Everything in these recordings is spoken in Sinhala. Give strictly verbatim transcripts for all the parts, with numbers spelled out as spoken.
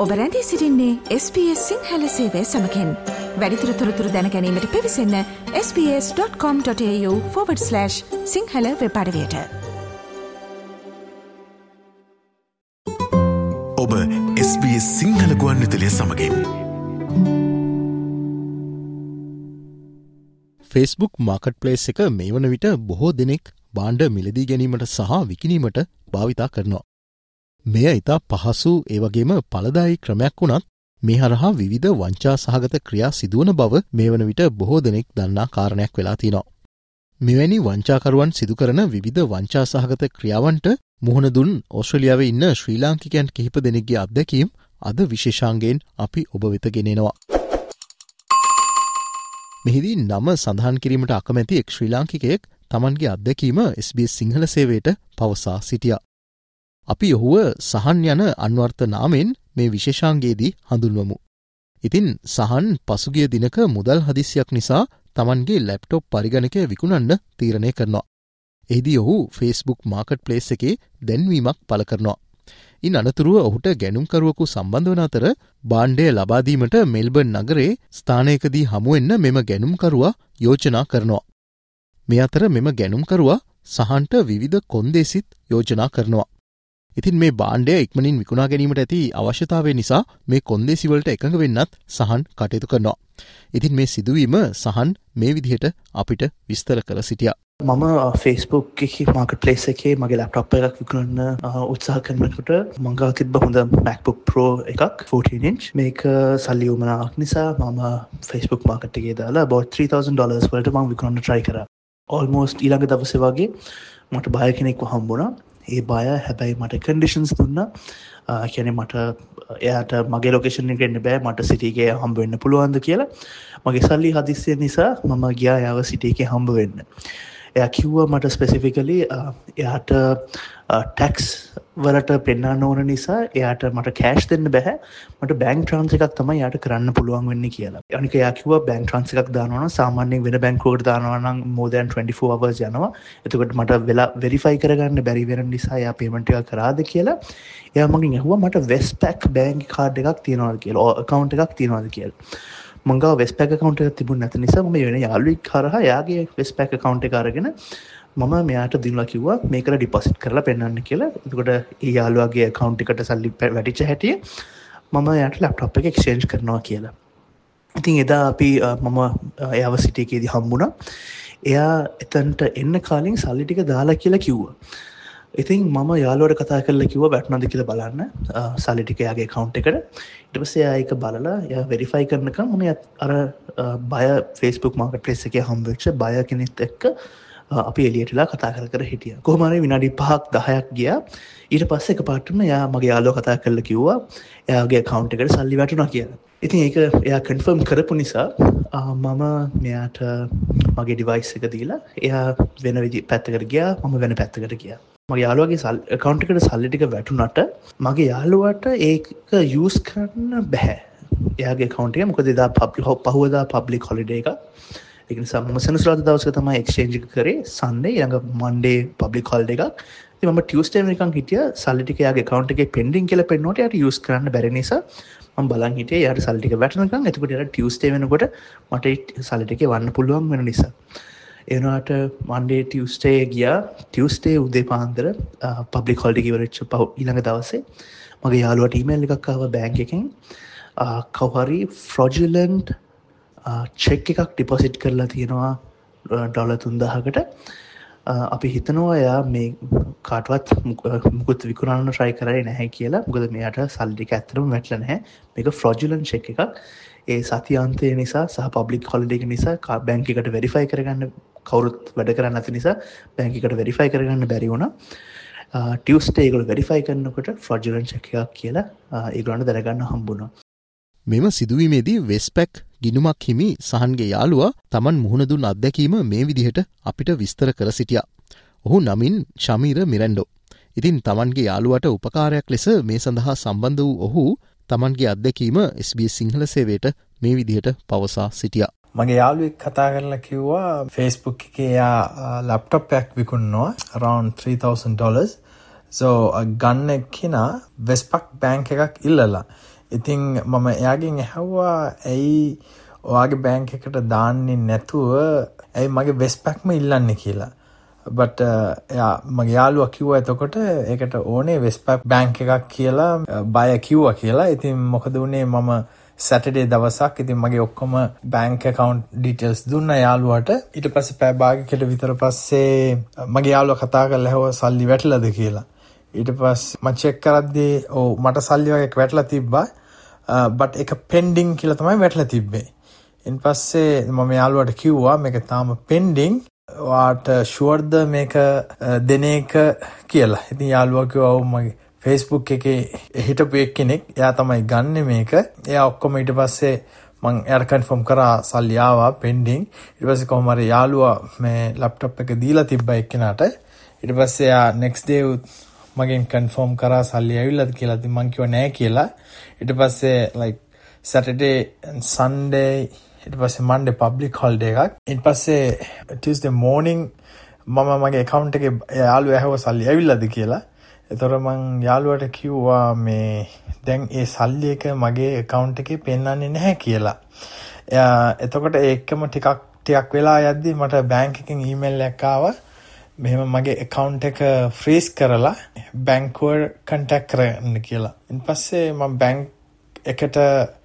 ඔබ රැඳී සිටින්නේ එස් බී එස් සිංහල සේවය සමගින්. වැඩිදුර තොරතුරු දැන ගැනීමට පිවිසන්න S B S dot com dot AU forward slash Sinhala web අඩවියට. ඔබ එස් බී එස් සිංහල ගුවන්විදුලිය සමගින්. Facebook මාකට්ප්ලේස් එක මේ වන විට බොහෝ දෙනෙක් භාණ්ඩ මිලදී ගැනීමට සහ විකිණීමට භාවිතා කරනවා. මෙය ඉතා පහසු ඒ වගේම ඵලදායී ක්‍රමයක් වුණත් මේ හරහා විවිධ වංචා සහගත ක්‍රියා සිදුවන බව මේ වන විට බොහෝ දෙනෙක් දන්නා කාරණයක් වෙලා තියෙනවා. මෙවැනි වංචාකරුවන් සිදු කරන විවිධ වංචා සහගත ක්‍රියාවන්ට මුහුණ දුන් ඕස්ට්‍රේලියාවේ ඉන්න ශ්‍රී ලාංකිකයන් කිහිප දෙනෙක්ගේ අත්දැකීම් අද විශේෂාංගයෙන් අපි ඔබ වෙත ගෙනෙනවා. මෙහිදී නම සඳහන් කිරීමට අකමැති එක් ශ්‍රී ලාංකිකයෙක් තමන්ගේ අත්දැකීම එස් බී එස් සිංහල සේවයට පවසා සිටියා. අපි ඔහුව සහන් යන අන්වර්ථ නාමෙන් මේ විශේෂාංගයේදී හඳුන්වමු. ඉතින් සහන් පසුගිය දිනක මුදල් හදිසියක් නිසා තමන්ගේ ලැප්ටොප් පරිගණකය විකුණන්න තීරණය කරනවා. එහිදී ඔහු Facebook මාකට්ප්ලේස් එකේ දැන්වීමක් පළ කරනවා. ඉන් අනතුරුව ඔහුට ගැනුම්කරුවෙකු සම්බන්ධ වන අතර භාණ්ඩය ලබා දීමට මෙල්බර්න් නගරේ ස්ථානයකදී හමු වෙන්න මෙම ගැනුම්කරුවා යෝජනා කරනවා. මේ අතර මෙම ගැනුම්කරුවා සහන්ට විවිධ කොන්දේසිත් යෝජනා කරනවා. ඉතින් මේ භාණ්ඩය ඉක්මනින් විකුණා ගැනීමට ඇති අවශ්‍යතාවය නිසා මේ කොන්දේසි වලට එකඟ වෙන්නත් සහන් කටයුතු කරනවා. ඉතින් මේ සිදුවීම සහන් මේ විදිහට අපිට විස්තර කර සිටියා. මම Facebook එකේ මාකට්ප්ලේස් එකේ මගේ ලැප්ටොප් එකක් විකුණන්න උත්සාහ කරනකොට මං ගාව තිබ්බ හොඳ MacBook Pro එකක් fourteen inch. මේක සල්ලි උමනාවක් නිසා මම Facebook මාකට් එකේ දාලා about three thousand dollars වලට මම විකුණන්න try කරා. almost ඊළඟ දවසේ වගේ මට බය කෙනෙක්ව හම්බුණා. ඒ බය හැබැයි මට කන්ඩිෂන්ස් දුන්නා. කියන්නේ මට එයාට මගේ ලොකේෂන් එකට එන්න බෑ, මට සිටි එකේ හම්බ වෙන්න පුළුවන්ද කියලා. මගේ සල්ලි හදිස්සිය නිසා මම ගියා එයාව සිටි එකේ හම්බ වෙන්න. එයා කිව්වා මට ස්පෙસિෆිකලි එයාට ටැක්ස් වලට පෙන්වන්න ඕන නිසා එයාට මට කෑෂ් දෙන්න බෑ. මට බැංක් ට්‍රාන්ස්ෆර් එකක් තමයි එයාට කරන්න පුළුවන් වෙන්නේ කියලා. අනික එයා කිව්වා බැංක් ට්‍රාන්ස්ෆර් එකක් දානවා නම් සාමාන්‍යයෙන් වෙන බැංකුවකට දානවා නම් more than twenty-four hours යනවා. එතකොට මට වෙලා වෙරිෆයි කරගන්න බැරි වෙන නිසා එයා පේමන්ට් එකක් කරාද කියලා. එයා මගෙන් අහුවා මට Westpac බැංක් කාඩ් එකක් තියනවාද කියලා, account එකක් තියනවාද කියලා. මං ගාව Westpac account එකක් තිබුණ නැති නිසා මම වෙන යාළුවෙක් හරහා එයාගේ Westpac account එක අරගෙන මම මෙයාට දිනුලා කිව්වා මේකට ඩිපොසිට් කරලා පෙන්නන්න කියලා. එතකොට ඒ යාළුවාගේ account එකට සල්ලි වැටිච්ච හැටි මම එයාට ලැප්ටොප් එක exchange කරනවා කියලා. ඉතින් එදා අපි මම එයාව සිටි එකේදී හම්බුණා. එයා එතනට එන්න කලින් සල්ලි ටික දාලා කියලා කිව්වා. ඉතින් මම යාළුවාට කතා කරලා කිව්වා වැටුණාද කියලා බලන්න සල්ලි ටික එයාගේ account එකට. ඊට පස්සේ එයා ඒක බලලා එයා verify කරනකම් මම අර බය Facebook marketplace එකේ හම්බ වෙච්ච බය කෙනෙක් එක්ක අපි එළියටලා කතා කර කර හිටියා. කොහොම හරි විනාඩි පහක් දහයක් ගියා. ඊට පස්සේ එකපාරටම එයා මගේ යාළුවා කතා කරලා කිව්වා එයාගේ account එකට සල්ලි වැටුණා කියලා. ඉතින් ඒක එයා confirm කරපු නිසා මම මෙයාට මගේ device එක දීලා එයා වෙන විදි පැත්තකට ගියා, මම වෙන පැත්තකට ගියා. මගේ යාළුවාගේ account එකට සල්ලි ටික වැටුණාට මගේ යාළුවාට ඒක use කරන්න බෑ. එයාගේ account එක මොකද එදා public පහුවදා public holiday එකක්. ඒක නිසා මම සෙනසුරාදා දවසක තමයි exchange එක කරේ. Sunday ඊළඟ Monday public holiday එකක්. ඉතින් මම Tuesday වෙනකන් හිටියා සල්ලි ටික එයාගේ account එකේ pending කියලා පෙන්නකොට එයාට use කරන්න බැරි නිසා මම බලන් හිටියේ එයාට සල්ලි ටික වැටෙනකන්. එතකොට එයාට Tuesday වෙනකොට මට සල්ලි ටික වන්න පුළුවන් වෙන නිසා. ඒ වුණාට Monday Tuesday ගියා. Tuesday උදේ පාන්දර public holiday ඉවරෙච්ච ඊළඟ දවසේ මගේ යාළුවාට email එකක් ආවා bank එකෙන්. කවුරු හරි fraudulent චෙක් එකක් ඩිපොසිට් කරලා තියෙනවා ඩොලර් තුන් දහසකට. අපි හිතනවා එයා මේ කාටවත් මුකුත් විකුණන්න try කරේ නැහැ කියලා. මොකද මෙයාට සල්ලි ටික ඇත්තටම වැටලා නැහැ. මේක fraudulent check එකක්. ඒ සතියාන්තය නිසා සහ public holiday එක නිසා බැංක් එකට verify කරගන්න කවුරුත් වැඩ කරන්නේ නැති නිසා බැංක් එකට verify කරගන්න බැරි වුණා. Tuesday ඒගොල්ලෝ verify කරනකොට fraudulent check එකක් කියලා ඒගොල්ලන්ට දැනගන්න හම්බුණා. මෙම සිදුවීමේදී Westpac ගිණුමක් හිමි සහන්ගේ යාළුවා තමන් මුහුණ දුන් අත්දැකීම මේ විදිහට අපිට විස්තර කර සිටියා. ඔහු නමින් ශමීර මිරැන්ඩෝ. ඉතින් තමන්ගේ යාළුවාට උපකාරයක් ලෙස මේ සඳහා සම්බන්ධ වූ ඔහු තමන්ගේ අත්දැකීම එස් බී එස් සිංහල සේවයට මේ විදිහට පවසා සිටියා. මගේ යාළුවෙක් කතා කරලා කිව්වා Facebook එකේ යා ලැප්ටොප් එකක් විකුණනවා around three thousand dollars. so ගන්න කෙනා Westpac bank එකක් ඉල්ලලා ඉතින් මම එයාගෙන් ඇහුවා ඇයි ඔයාගේ බැංක් එකට දාන්නේ නැතුව ඇයි මගේ වෙස්පැක්ම ඉල්ලන්නේ කියලා. බට් එයා මගේ යාළුවා කිව්වා එතකොට ඒකට ඕනේ වෙස්පැක් බැංක් එකක් කියලා බය කිව්වා කියලා. ඉතින් මොකද උනේ මම සැටර්ඩේ දවසක් ඉතින් මගේ ඔක්කොම බැංක් account details දුන්නා යාළුවාට. ඊට පස්සේ පැය භාගයකට විතර පස්සේ මගේ යාළුවා කතා කරලා ඇහුවා සල්ලි වැටලාද කියලා. ඊට පස්සේ මම චෙක් කරද්දී ඔව් මට සල්ලි වගේ වැටලා තිබ්බා. බට් ඒක pending කියලා තමයි වැටලා තිබ්බේ. ඊට පස්සේ මම යාළුවාට කිව්වා මේක තාම pending. වාට ෂුවර්ද මේක දෙන එක කියලා. ඉතින් යාළුවා කිව්වා ඔව් මගේ Facebook එකේ හිටපු එක්කෙනෙක් එයා තමයි ගන්නෙ මේක. එයා ඔක්කොම ඊට පස්සේ මම එයාට කන්ෆර්ම් කරා සල්ලි ආවා pending. ඊට පස්සේ කොහොම හරි යාළුවා මේ ලැප්ටොප් එක දීලා තිබ්බා එක්කෙනාට. ඊට පස්සේ එයා next day මගෙන් කන්ෆර්ම් කරා සල්ලි ඇවිල්ලාද කියලා. ඉතින් මං කිව්වා නෑ කියලා. ඊට පස්සේ like Saturday and Sunday ඊට පස්සේ Monday public holiday එකක්. ඊට පස්සේ Tuesday morning මම මගේ account එකේ යාළුවා ඇහුවා සල්ලි ඇවිල්ලාද කියලා. එතකොට මං යාළුවාට කිව්වා මේ දැන් ඒ සල්ලි එක මගේ account එකේ පෙන්නන්නේ නැහැ කියලා. එයා එතකොට ඒකම ටිකක් ටිකක් වෙලා යද්දි මට බැංක් එකෙන් ඊමේල් එකක් ආවා. මෙහෙම මගේ account එක freeze කරලා බැංකුවට contact කරන්න කියලා. ඊට පස්සේ මම බැංක් එකට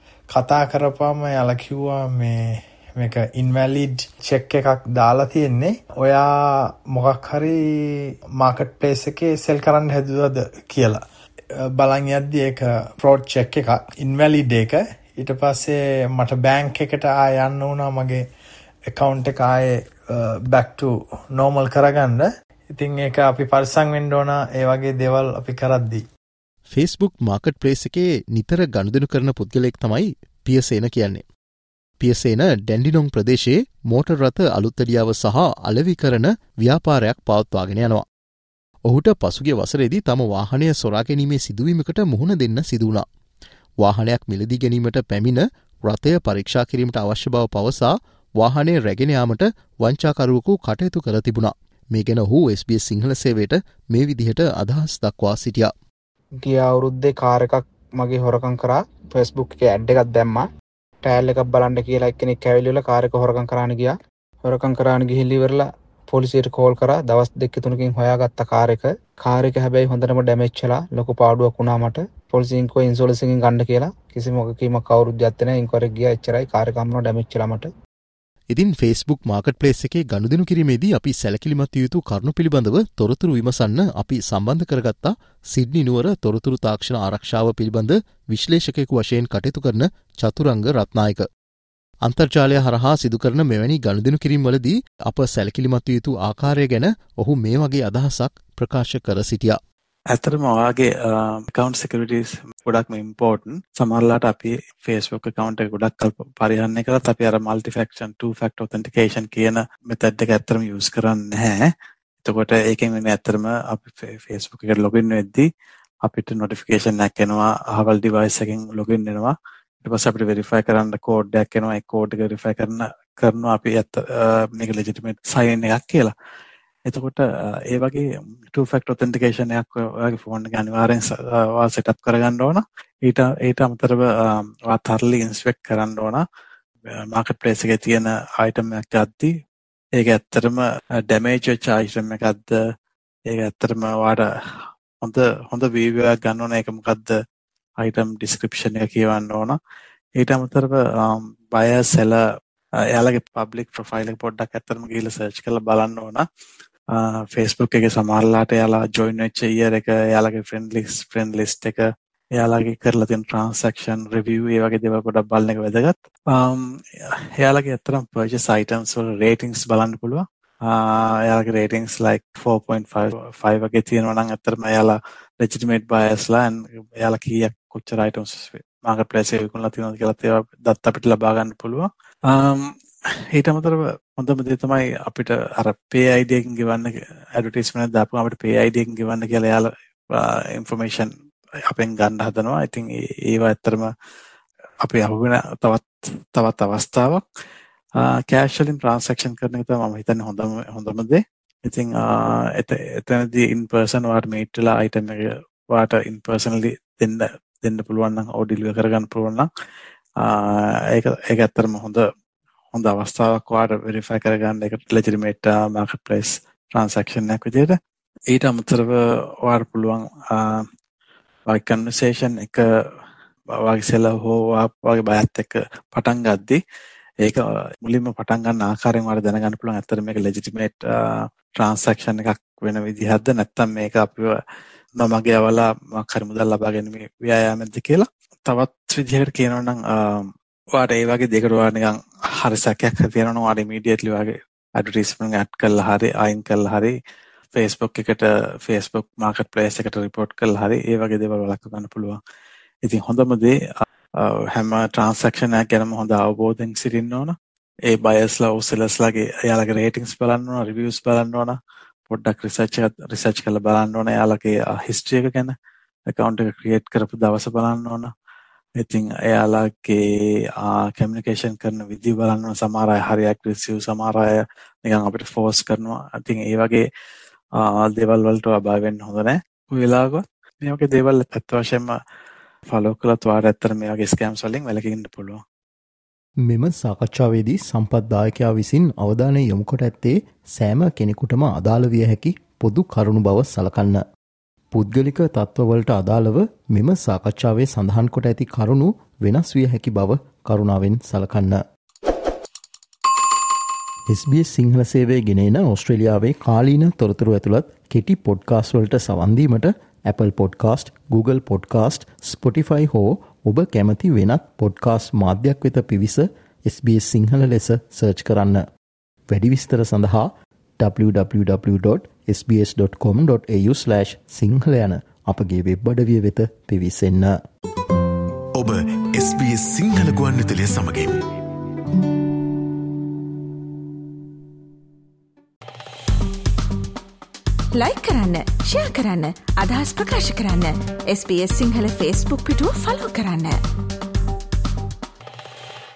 කතා කරපුවාම යාළුවා කිව්වා මේ මේක invalid check එකක් දාලා තියෙන්නේ. ඔයා මොකක් හරි market place එකේ sell කරන්න හැදුවද කියලා. බලන් යද්දි ඒක fraud check එකක් invalid එක. ඊට පස්සේ මට bank එකට ආය යන්න වුණා මගේ account එක ආයේ back to normal කරගන්න. ඉතින් ඒක අපි පරිස්සම් වෙන්න ඕන ඒ වගේ දේවල් අපි කරද්දී. Facebook Marketplace එකේ නිතර ගනුදෙනු කරන පුද්ගලයෙක් තමයි පියසේන කියන්නේ. පියසේන ඩැන්ඩිනොන් ප්‍රදේශයේ මෝටර් රථ අලුත්වැඩියාව සහ අලෙවි කරන ව්‍යාපාරයක් පවත්වාගෙන යනවා. ඔහුට පසුගිය වසරේදී තම වාහනය සොරා ගැනීමේ සිදුවීමකට මුහුණ දෙන්න සිදු වුණා. වාහනයක් මිලදී ගැනීමට පැමිණ රථය පරීක්ෂා කිරීමට අවශ්‍ය බව පවසා වාහනය රැගෙන යාමට වංචාකරුවෙකු කටයුතු කර තිබුණා. මේ ගැන ඔහු එස් බී එස් සිංහල සේවයට මේ විදිහට අදහස් දක්වා සිටියා. ගිය අවුරුද්දේ කාර් එකක් මගේ හොරකම් කරා. Facebook එකේ ඇඩ් එකක් දැම්මා. ට්‍රයල් එකක් බලන්න කියලා එක්කෙනෙක් ඇවිල්ලා කාර් එක හොරකම් කරාන ගියා. හොරකම් කරාන ගිහිල්ලා ඉවරලා පොලිසියට කෝල් කරා. දවස් දෙක තුනකින් හොයාගත්ත කාර් එක. කාර් එක හැබැයි හොඳටම ඩැමේජ් වෙලා ලොකු පාඩුවක් වුණා මට. පොලිසියෙන් කෝ ඉන්ෂුරන්ස් එකෙන් ගන්න කියලා කිසිම වගකීමක් කවුරුත් ගත්තේ නැහැ. ඉන්ක්වයරි ගියා එච්චරයි. කාර් එක අම්මන ඩැමේජ් වෙලා මට. ඉතින් Facebook Marketplace එකේ ගනුදෙනු කිරීමේදී අපි සැලකිලිමත් විය යුතු කරුණු පිළිබඳව තොරතුරු විමසන්න අපි සම්බන්ධ කරගත්තා සිඩ්නි නුවර තොරතුරු තාක්ෂණ ආරක්ෂාව පිළිබඳ විශ්ලේෂකයෙකු වශයෙන් කටයුතු කරන චතුරංග රත්නායක. අන්තර්ජාලය හරහා සිදු කරන මෙවැනි ගනුදෙනු කිරීම්වලදී අප සැලකිලිමත් විය යුතු ආකාරය ගැන ඔහු මේ වගේ අදහසක් ප්‍රකාශ කර සිටියා. ඇත්තටම ඔයාගේ account securities ගොඩක්ම important. සමහරලාට අපි Facebook account එක ගොඩක් පරිහරණය කරත් අපි අර multi factor two factor authentication කියන method එක ඇත්තටම use කරන්නේ නැහැ. එතකොට ඒකෙන් වෙන්නේ ඇත්තටම අපි Facebook එකට login වෙද්දී අපිට notification එකක් එනවා අහවල් device එකෙන් login වෙනවා. ඊට පස්සේ අපිට verify කරන්න code එකක් එනවා. ඒ code එක verify කරන කරනවා අපි ඇත්ත මේක legitimate sign එකක් කියලා. එතකොට ඒ වගේ two factor authentication එකක් ඔයාගේ ෆෝන් එකේ අනිවාර්යෙන් ඔයා set up කරගන්න ඕන. ඊට ඊට අමතරව ඔයා thoroughly inspect කරන්න ඕන. marketplace එකේ තියෙන item එකක් ගද්දී ඒක ඇත්තටම damage වෙච්ච item එකක්ද ඒක ඇත්තටම ඔයාට හොඳ හොඳ view එකක් ගන්න ඕන. ඒක මොකද්ද item description එක කියවන්න ඕන. ඊට අමතරව buyer seller එයාලගේ public profile එක පොඩ්ඩක් ඇත්තටම ගිහලා search කරලා බලන්න ඕන. Uh, Facebook එකේ සමහරලාට එයාලා join වෙච්ච year එක, එයාලගේ friend list friend list එක, එයාලගේ කරලා තියෙන transaction review ඒ වගේ දේවල් පොඩ්ඩක් බලන එක වැදගත්. Um, එයාලගේ අතරම purchase items වල ratings බලන්න පුළුවන්. Uh, එයාලගේ ratings like four point five වගේ තියෙනවා නම් අතරම එයාලා legitimate buyers ලා and එයාලා කීයක් කොච්චර items marketplace එකේ විකුණලා තියෙනවද කියලා ඒවා දත් අපිට ලබා ගන්න පුළුවන්. Um, ඊට අමතරව හොඳම දේ තමයි අපිට අර pay I D එකකින් ගෙවන්න ඇඩ්වර්ටයිස්මන්ට් එකක් දාපුවම අපිට pay I D එකකින් ගෙවන්න කියලා එයාලා ඉන්ෆර්මේෂන් අපෙන් ගන්න හදනවා. ඉතින් ඒවා ඇත්තටම අපි අහුවෙන තවත් තවත් අවස්ථාවක්. කෑෂ් වලින් ට්‍රාන්සැක්ෂන් කරන එක තමයි මම හිතන්නේ හොඳම හොඳම දේ. ඉතින් එතනදී in person වාට meet වෙලා item එක වාට in personally දෙන්න දෙන්න පුළුවන් නම් ඔය ඩිලිවර් කරගන්න පුළුවන් නම් ඒක ඒක ඇත්තටම හොඳ හොඳ අවස්ථාවක් ඔයාලට වෙරිෆයි කරගන්න ඒක legitimate market place transaction එකක් විදිහට. ඊට අමතරව ඔයාලට පුළුවන් වයි conversation එක වගේ seller හෝ වගේ බයත් එක්ක පටන් ගද්දී ඒක මුලින්ම පටන් ගන්න ආකාරයෙන් ඔයාලට දැනගන්න පුළුවන් ඇත්තට මේක legitimate transaction එකක් වෙන විදිහක්ද නැත්නම් මේක අපිව මමගේ අවලා මොකක් හරි මුදල් ලබා ගැනීම ව්‍යායාමයක්ද කියලා. තවත් විදිහකට කියනවා නම් ඔයාලට ඒ වගේ දෙයකට ඔයාලා නිකන් හරි සැකයක් තියෙනවා නම් ඔයාලා immediately ඔයාගේ advertisement add කරලා හරි අයින් කරලා හරි Facebook එකට Facebook marketplace එකට report කරලා හරි ඒ වගේ දේවල් වළක්ව ගන්න පුළුවන්. ඉතින් හොඳම දේ හැම transaction එකක් ගැනම හොඳ අවබෝධයෙන් සිටින්න ඕන. ඒ buyers ලා sellers ලාගේ එයාලගේ ratings බලන්න ඕන, reviews බලන්න ඕන, පොඩ්ඩක් research එක research කරලා බලන්න ඕන. එයාලගේ history එක ගැන account එක create කරපු දවස බලන්න ඕන. ඉතින් එයාලගේ communication කරන විදිහ බලන්න ඕන. සමහර අය හරි aggressive, සමහර අය නිකන් අපිට force කරනවා. ඉතින් ඒ වගේ දේවල් වලට අබාය වෙන්න හොඳ නැහැ. කොයි වෙලාවකවත් මේ වගේ දේවල් ඇත්ත වශයෙන්ම ෆලෝ කළත් ඔයාලට ඇත්තට මේ වගේ ස්කෑම්ස් වලින් වැළකීන්න පුළුවන්. මෙම සාකච්ඡාවේදී සම්පත්දායකයා විසින් අවධානය යොමු කොට ඇත්තේ සෑම කෙනෙකුටම අදාළ විය හැකි පොදු කරුණු බව සලකන්න. පුද්ගලික තත්ත්වවලට අදාළව මෙම සාකච්ඡාවේ සඳහන් කොට ඇති කරුණු වෙනස් විය හැකි බව කරුණාවෙන් සලකන්න. එස් බී එස් සිංහල සේවය ගෙනෙන ඕස්ට්‍රේලියාවේ කාලීන තොරතුරු ඇතුළත් කෙටි පොඩ්කාස්ට් වලට සවන් දීමට Apple Podcast, Google Podcast, Spotify හෝ ඔබ කැමති වෙනත් පොඩ්කාස්ට් මාධ්‍යයක් වෙත පිවිස එස් බී එස් සිංහල ලෙස සර්ච් කරන්න. වැඩි විස්තර සඳහා double-u double-u double-u dot s b s dot com dot a u slash Sinhala යන අපගේ වෙබ් අඩවිය වෙත පිවිසෙන්න. ඔබ එස් බී එස් සිංහල ගුවන්විදුලිය සමගින් ලයික් කරන්න, ෂෙයා කරන්න, අදහස් ප්‍රකාශ කරන්න. S B S Sinhala Facebook පිටුව ෆලෝ කරන්න.